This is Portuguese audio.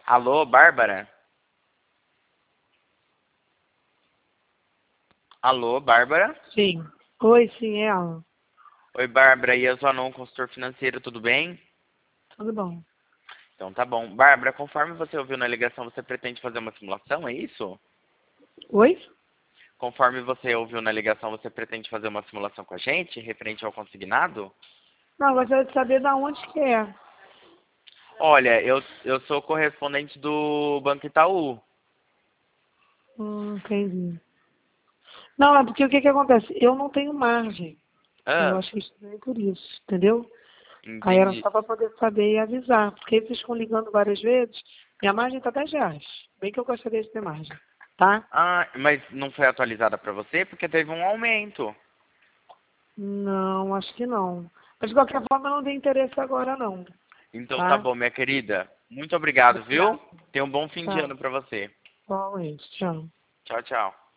Alô, Bárbara? Alô, Bárbara? Sim. Oi, sim, é ela. Oi, Bárbara, e eu sou Anon, consultor financeiro, tudo bem? Tudo bom. Então tá bom. Bárbara, conforme você ouviu na ligação, você pretende fazer uma simulação, é isso? Oi? Conforme você ouviu na ligação, você pretende fazer uma simulação com a gente, referente ao consignado? Não, gostaria de saber da onde que é. Olha, eu sou correspondente do Banco Itaú. Entendi. Não, é porque o que que acontece? Eu não tenho margem. Eu Ah, acho que estranho por isso, entendeu? Aí era entendi. só para poder saber e avisar. Porque vocês ficam ligando várias vezes. Minha margem está R$ 10. Bem que eu gostaria de ter margem. Tá? Ah, mas não foi atualizada para você porque teve um aumento. Não, acho que não. Mas de qualquer forma, eu não tenho interesse agora, não. Então tá Tá? bom, minha querida. Muito obrigado, viu? Obrigada. Tenha um bom fim de Tchau. ano para você. Igualmente. Tchau. Tchau, tchau.